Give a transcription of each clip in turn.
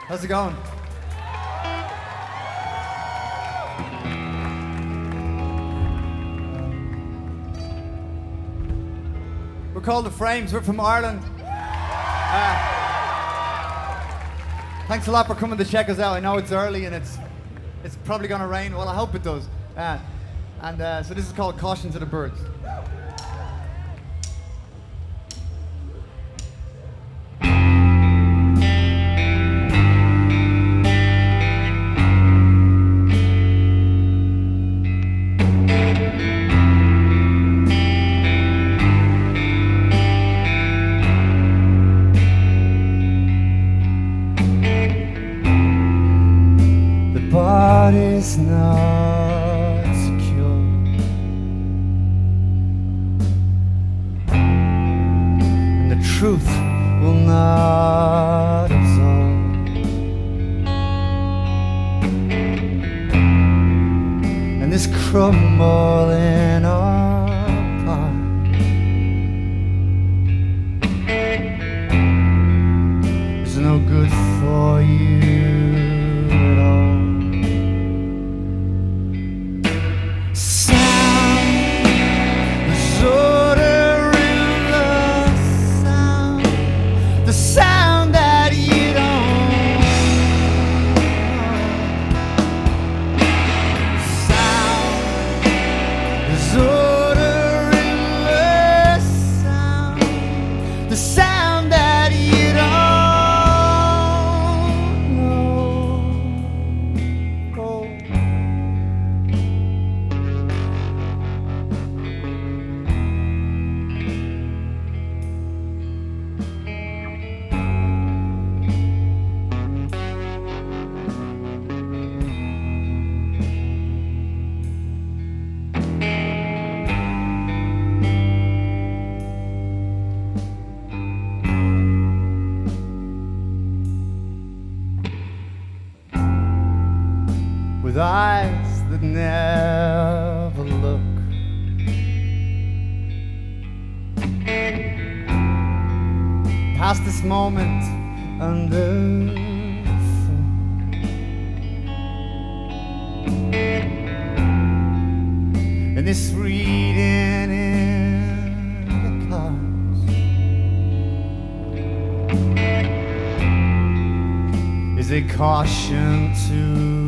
How's it going? We're called The Frames. We're from Ireland. Thanks a lot for coming to check us out. I know it's early and it's probably going to rain. Well, I hope it does. So this is called Caution to the Birds. Body's not secure, and the truth will not absolve, and this crumbling apart is no good for you at all. With eyes that never look, past this moment under and this reading in the clouds is a caution to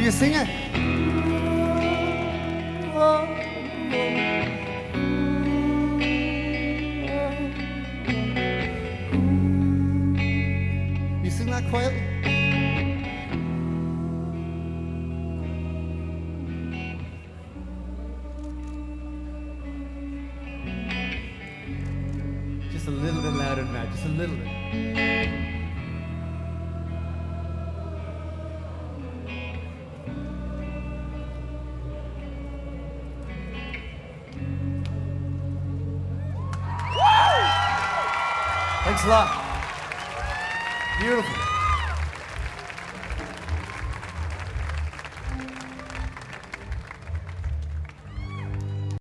Will you sing it? You sing that quietly? Just a little bit louder than that, just a little bit. Thanks a lot. Beautiful.